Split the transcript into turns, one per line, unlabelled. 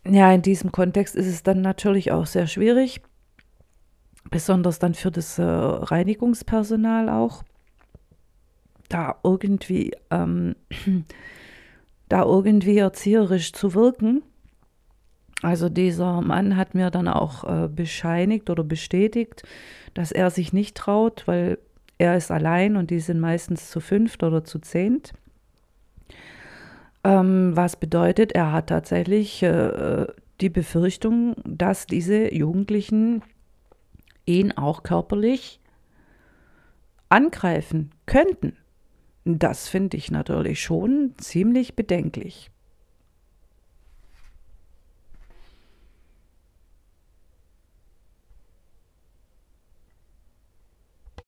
Ja, in diesem Kontext ist es dann natürlich auch sehr schwierig, besonders dann für das Reinigungspersonal auch, da irgendwie, da irgendwie erzieherisch zu wirken. Also dieser Mann hat mir dann auch bescheinigt oder bestätigt, dass er sich nicht traut, weil er ist allein und die sind meistens zu fünft oder zu zehnt. Was bedeutet, er hat tatsächlich die Befürchtung, dass diese Jugendlichen ihn auch körperlich angreifen könnten. Das finde ich natürlich schon ziemlich bedenklich.